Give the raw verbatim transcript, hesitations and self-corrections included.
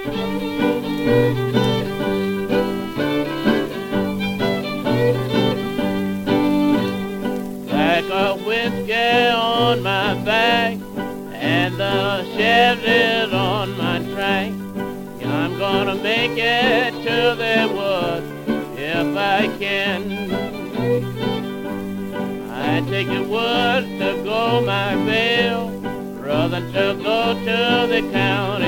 Like a whiskey on my back and the Chevrolets on my track. I'm gonna make it to the woods if I can. I take the woods to go my fill rather than to go to the county